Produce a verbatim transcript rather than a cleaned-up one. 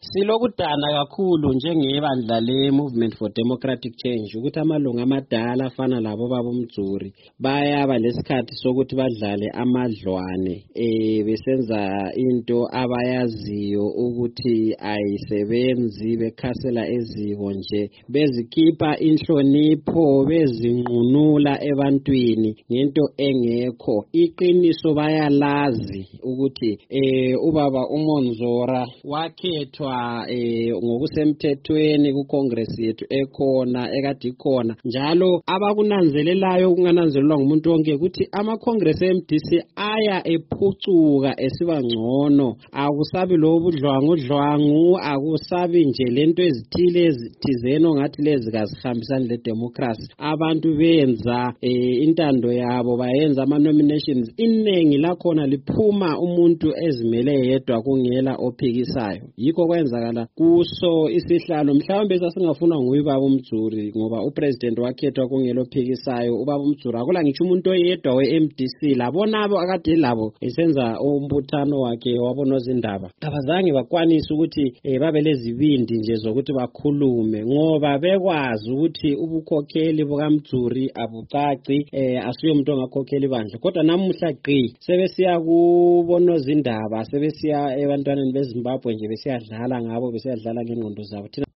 Silokudana kakhulu njengebandla le-Movement for Democratic Change ukuthi amalungu amadala afana labo baba uMdzuri bayaba lesikhathi sokuthi badlale amadlwane eh besenza into abayaziyo ukuthi ayisebenzi bekhasela eziko nje bezikhipha inhlonipho bezinqunula ebantwini ngento engekho iqiniso bayalazi ukuthi eh ubaba uMonzora wakhethwa eh ngokusemthethweni ku Congress yethu ekhona ekade ikhona njalo abakunanzelelayo kungananzelelwa ngumuntu wonke ukuthi ama Congress e-M D C aya ephucuka esiba ngcono akusabi lobudlwangu dlwangu akusabi nje lento ezithile ezithizeno ngathi lezi kazihambisani le democracy abantu benza eh, intando yabo bayenza ama nominations inengi lakhona liphuma umuntu ezimele yedwa kungela ophikisayo yikho kwenzakala kuso isihlalo mhlawumbe sasingafuna nguyibaba uMdzuri ngoba upresident wakhethwa kungelo phikisayo ubaba uMdzuri akula ngisho umuntu oyedwa we-M D C labonabo akade labo esenza umbuthano wakhe wabonozindaba abazange bakwanisa ukuthi eh, babe lezibindi nje zokuthi bakhulume ngoba bekwazi ukuthi ubukhokheli bukaMdzuri abucaci eh, asuye umuntu ongakhokheli bandla kodwa namuhla qhi sebesiya kubonozindaba sebesiya ebantwaneni beZimbabwe nje besiyadlala ngabo besiyadlala ngengqondo zabo.